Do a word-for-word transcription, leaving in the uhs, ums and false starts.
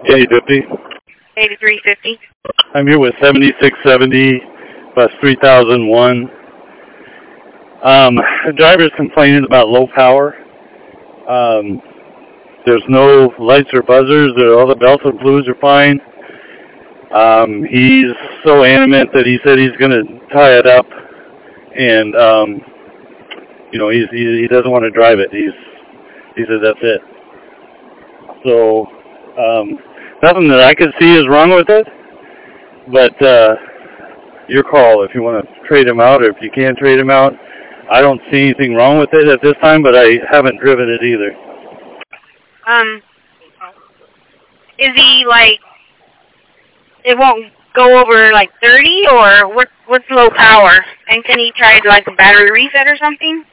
eighty fifty. eighty-three fifty. I'm here with seventy-six seventy, bus three thousand one. Um, the driver's complaining about low power. Um, there's no lights or buzzers. All the bells and blues are fine. Um, he's so animate that he said he's going to tie it up, and um, you know he's, he he doesn't want to drive it. He's he said that's it. So um, nothing that I could see is wrong with it, but uh, your call if you want to trade him out or if you can trade him out. I don't see anything wrong with it at this time, but I haven't driven it either. Um, is he like, it won't go over like thirty, or what, what's low power? And can he try like a battery reset or something?